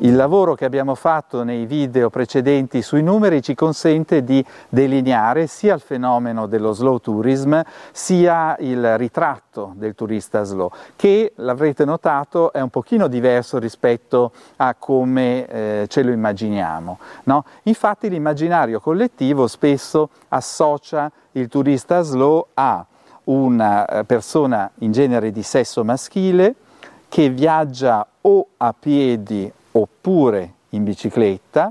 Il lavoro che abbiamo fatto nei video precedenti sui numeri ci consente di delineare sia il fenomeno dello slow tourism sia il ritratto del turista slow, che l'avrete notato è un pochino diverso rispetto a come ce lo immaginiamo, no? Infatti l'immaginario collettivo spesso associa il turista slow a una persona in genere di sesso maschile che viaggia o a piedi oppure in bicicletta,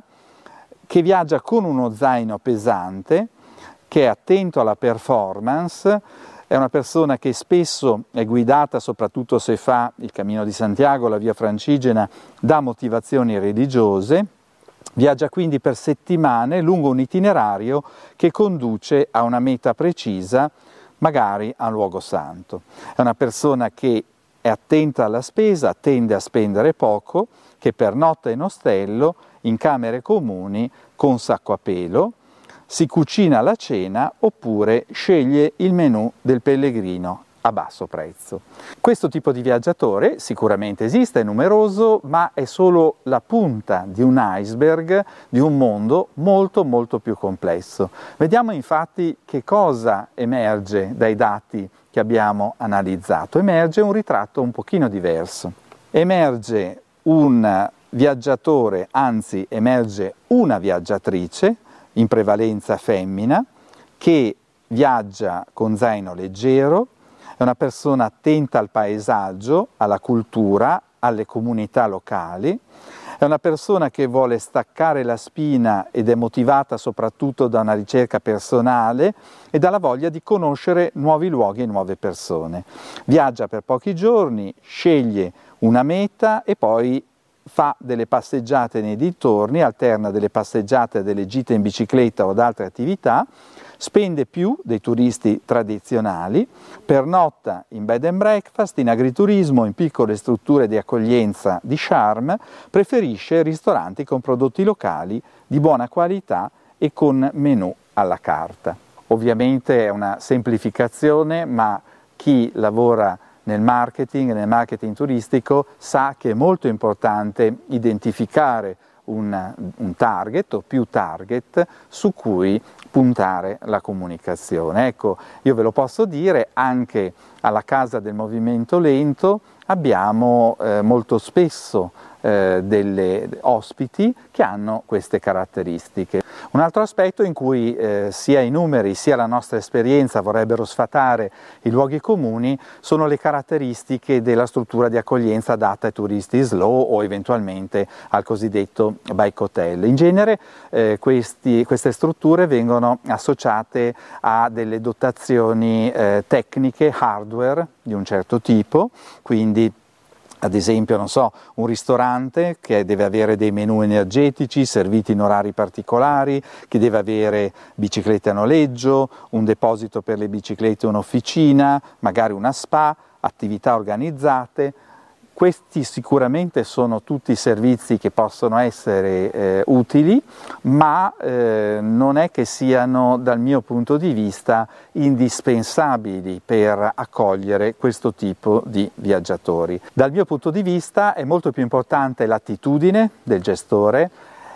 che viaggia con uno zaino pesante, che è attento alla performance, è una persona che spesso è guidata, soprattutto se fa il Cammino di Santiago, la Via Francigena, da motivazioni religiose, viaggia quindi per settimane lungo un itinerario che conduce a una meta precisa, magari a un luogo santo. È una persona che è attenta alla spesa, tende a spendere poco, che pernotta in ostello, in camere comuni, con sacco a pelo, si cucina la cena oppure sceglie il menù del pellegrino a basso prezzo. Questo tipo di viaggiatore sicuramente esiste, è numeroso, ma è solo la punta di un iceberg di un mondo molto molto più complesso. Vediamo infatti che cosa emerge dai dati che abbiamo analizzato. Emerge un ritratto un pochino diverso. Emerge un viaggiatore, anzi emerge una viaggiatrice, in prevalenza femmina, che viaggia con zaino leggero, è una persona attenta al paesaggio, alla cultura, alle comunità locali, è una persona che vuole staccare la spina ed è motivata soprattutto da una ricerca personale e dalla voglia di conoscere nuovi luoghi e nuove persone. Viaggia per pochi giorni, sceglie una meta e poi fa delle passeggiate nei dintorni, alterna delle passeggiate a delle gite in bicicletta o ad altre attività, spende più dei turisti tradizionali, pernotta in bed and breakfast, in agriturismo, in piccole strutture di accoglienza di charme, preferisce ristoranti con prodotti locali di buona qualità e con menù alla carta. Ovviamente è una semplificazione, ma chi lavora nel marketing turistico sa che è molto importante identificare un target o più target su cui puntare la comunicazione. Ecco, io ve lo posso dire, anche alla Casa del Movimento Lento abbiamo molto spesso delle ospiti che hanno queste caratteristiche. Un altro aspetto in cui sia i numeri sia la nostra esperienza vorrebbero sfatare i luoghi comuni sono le caratteristiche della struttura di accoglienza adatta ai turisti slow o eventualmente al cosiddetto bike hotel. In genere queste strutture vengono associate a delle dotazioni tecniche, hardware di un certo tipo, quindi ad esempio, non so, un ristorante che deve avere dei menù energetici serviti in orari particolari, che deve avere biciclette a noleggio, un deposito per le biciclette, un'officina, magari una spa, attività organizzate. Questi sicuramente sono tutti servizi che possono essere utili, ma non è che siano, dal mio punto di vista, indispensabili per accogliere questo tipo di viaggiatori. Dal mio punto di vista è molto più importante l'attitudine del gestore.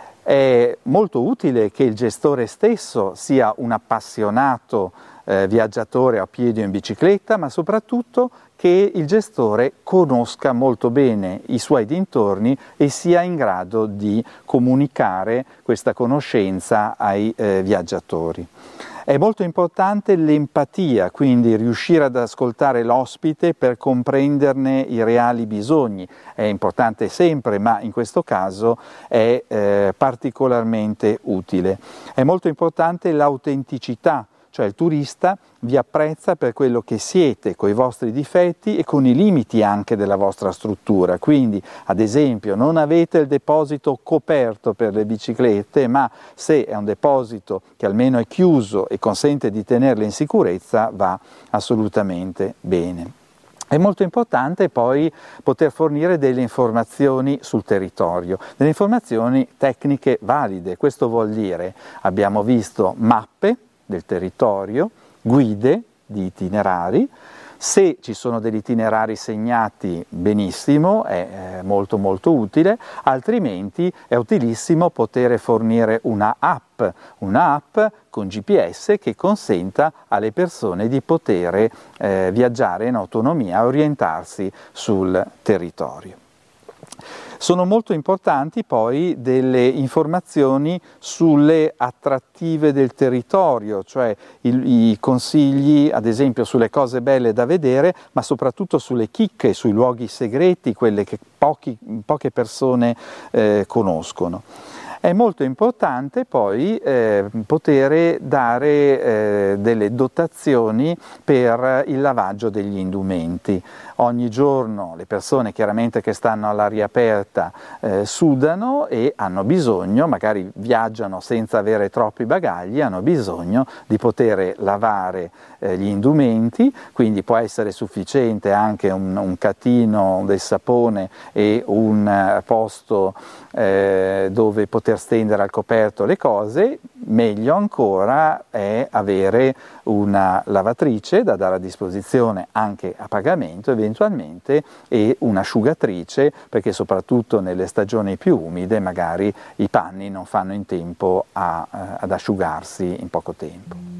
È molto utile che il gestore stesso sia un appassionato viaggiatore a piedi o in bicicletta, ma soprattutto che il gestore conosca molto bene i suoi dintorni e sia in grado di comunicare questa conoscenza ai viaggiatori. È molto importante l'empatia, quindi riuscire ad ascoltare l'ospite per comprenderne i reali bisogni. È importante sempre, ma in questo caso è particolarmente utile. È molto importante l'autenticità, cioè il turista vi apprezza per quello che siete, con i vostri difetti e con i limiti anche della vostra struttura. Quindi, ad esempio, non avete il deposito coperto per le biciclette, ma se è un deposito che almeno è chiuso e consente di tenerle in sicurezza, va assolutamente bene. È molto importante poi poter fornire delle informazioni sul territorio, delle informazioni tecniche valide. Questo vuol dire, abbiamo visto mappe del territorio, guide di itinerari, Se ci sono degli itinerari segnati, benissimo, è molto molto utile, altrimenti è utilissimo poter fornire una app con GPS che consenta alle persone di poter viaggiare in autonomia, orientarsi sul territorio. Sono molto importanti poi delle informazioni sulle attrattive del territorio, cioè i consigli ad esempio sulle cose belle da vedere, ma soprattutto sulle chicche, sui luoghi segreti, quelle che poche persone conoscono. È molto importante poi poter dare delle dotazioni per il lavaggio degli indumenti. Ogni giorno le persone chiaramente che stanno all'aria aperta sudano e hanno bisogno, magari viaggiano senza avere troppi bagagli, hanno bisogno di poter lavare gli indumenti, quindi può essere sufficiente anche un catino del sapone e un posto dove poter stendere al coperto le cose. Meglio ancora è avere una lavatrice da dare a disposizione anche a pagamento eventualmente e un'asciugatrice, perché soprattutto nelle stagioni più umide magari i panni non fanno in tempo ad asciugarsi in poco tempo.